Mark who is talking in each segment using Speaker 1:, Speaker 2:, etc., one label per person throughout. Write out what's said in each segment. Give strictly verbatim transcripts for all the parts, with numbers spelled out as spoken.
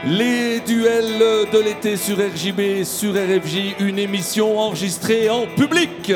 Speaker 1: Les duels de l'été sur R J B, sur R F J, une émission enregistrée en public.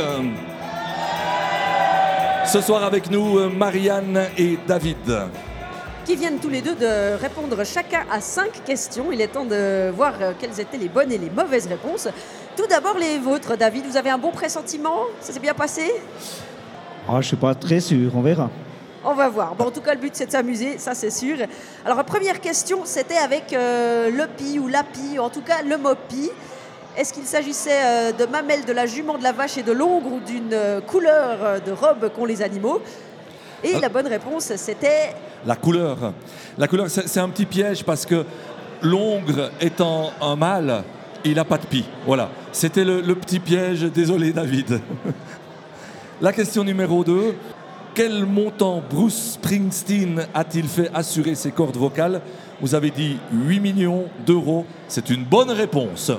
Speaker 1: Ce soir avec nous, Marianne et David.
Speaker 2: Qui viennent tous les deux de répondre chacun à cinq questions. Il est temps de voir quelles étaient les bonnes et les mauvaises réponses. Tout d'abord, les vôtres, David. Vous avez un bon pressentiment? Ça s'est bien passé?
Speaker 3: Ah, je ne suis pas très sûr, on verra.
Speaker 2: On va voir. Bon, en tout cas, le but, c'est de s'amuser, ça, c'est sûr. Alors, première question, c'était avec euh, le pi ou la pi, en tout cas, le mot pi. Est-ce qu'il s'agissait euh, de mamelles, de la jument, de la vache et de l'ongre ou d'une euh, couleur euh, de robe qu'ont les animaux? Et ah. La bonne réponse, c'était...
Speaker 1: La couleur. La couleur, c'est, c'est un petit piège parce que l'ongre étant un mâle, il n'a pas de pie. Voilà. C'était le, le petit piège. Désolé, David. La question numéro deux. Quel montant Bruce Springsteen a-t-il fait assurer ses cordes vocales? Vous avez dit huit millions d'euros. C'est une bonne réponse.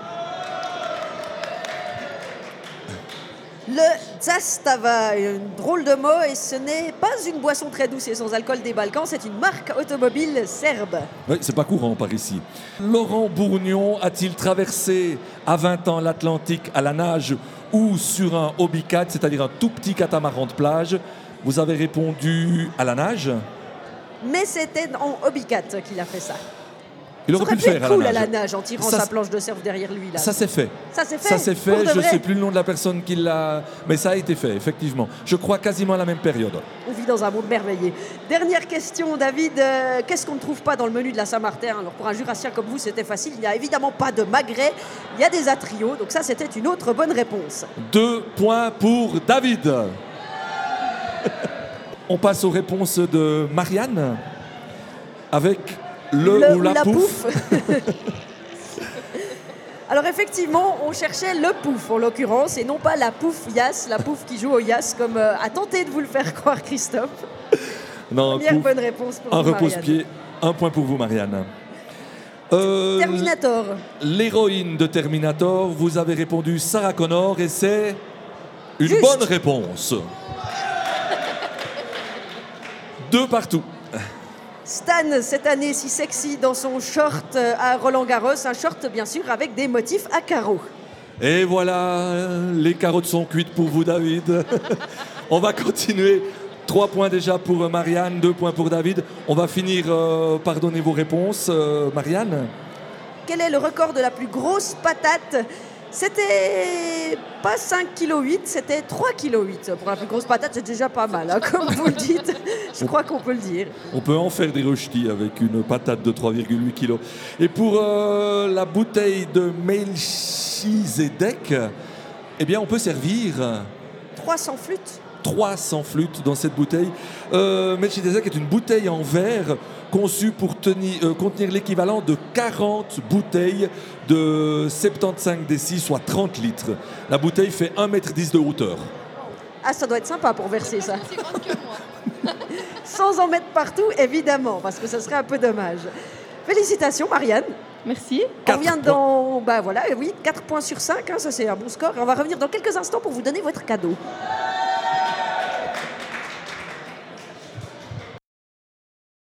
Speaker 2: Le Zastava, une drôle de mot, et ce n'est pas une boisson très douce et sans alcool des Balkans, c'est une marque automobile serbe.
Speaker 1: Oui, c'est pas courant par ici. Laurent Bourgnon a-t-il traversé à vingt ans l'Atlantique à la nage ou sur un hobbycat, c'est-à-dire un tout petit catamaran de plage? Vous avez répondu à la nage.
Speaker 2: Mais c'était en hobbycat qu'il a fait ça.
Speaker 1: Il aurait pu le faire
Speaker 2: cool
Speaker 1: à la nage.
Speaker 2: à la nage en tirant
Speaker 1: ça,
Speaker 2: sa planche de surf derrière lui. Là.
Speaker 1: Ça s'est fait.
Speaker 2: Ça s'est fait.
Speaker 1: Ça s'est fait. Je ne
Speaker 2: vrai.
Speaker 1: sais plus le nom de la personne qui l'a... Mais ça a été fait, effectivement. Je crois quasiment à la même période.
Speaker 2: On vit dans un monde merveilleux. Dernière question, David. Euh, qu'est-ce qu'on ne trouve pas dans le menu de la Saint-Martin? Alors, pour un jurassien comme vous, c'était facile. Il n'y a évidemment pas de magret. Il y a des atrios. Donc ça, c'était une autre bonne réponse.
Speaker 1: Deux points pour David. On passe aux réponses de Marianne avec le,
Speaker 2: le
Speaker 1: ou la,
Speaker 2: la
Speaker 1: pouf.
Speaker 2: pouf. Alors effectivement, on cherchait le pouf en l'occurrence et non pas la pouf Yass, la pouf qui joue au Yass comme euh, a tenté de vous le faire croire Christophe.
Speaker 1: Non,
Speaker 2: Première
Speaker 1: pouf.
Speaker 2: bonne réponse pour
Speaker 1: un
Speaker 2: vous,
Speaker 1: repose-pied, un point pour vous, Marianne. Euh,
Speaker 2: Terminator.
Speaker 1: L'héroïne de Terminator, vous avez répondu Sarah Connor et c'est une
Speaker 2: Juste.
Speaker 1: bonne réponse. Deux partout.
Speaker 2: Stan, cette année si sexy dans son short à Roland-Garros, un short bien sûr avec des motifs à carreaux.
Speaker 1: Et voilà, les carottes sont cuites pour vous, David. On va continuer. Trois points déjà pour Marianne, deux points pour David. On va finir euh, par donner vos réponses. Euh, Marianne?
Speaker 2: Quel est le record de la plus grosse patate? C'était pas cinq virgule huit kilos, c'était trois virgule huit kilos. Pour la plus grosse patate, c'est déjà pas mal, hein, comme vous le dites. Je crois qu'on peut le dire.
Speaker 1: On peut en faire des rösti avec une patate de trois virgule huit kilos. Et pour euh, la bouteille de Melchizedek, eh bien, on peut servir...
Speaker 2: trois cents flûtes.
Speaker 1: trois cents flûtes dans cette bouteille. Euh, Melchizedek est une bouteille en verre conçue pour tenir, euh, contenir l'équivalent de quarante bouteilles de soixante-quinze décis, soit trente litres. La bouteille fait un mètre dix de hauteur.
Speaker 2: Ah, ça doit être sympa pour verser ça.
Speaker 4: C'est grande que moi.
Speaker 2: Sans en mettre partout, évidemment, parce que ça serait un peu dommage. Félicitations, Marianne.
Speaker 4: Merci.
Speaker 2: On revient dans... Bah voilà, oui, quatre points sur cinq, hein, ça c'est un bon score. Et on va revenir dans quelques instants pour vous donner votre cadeau.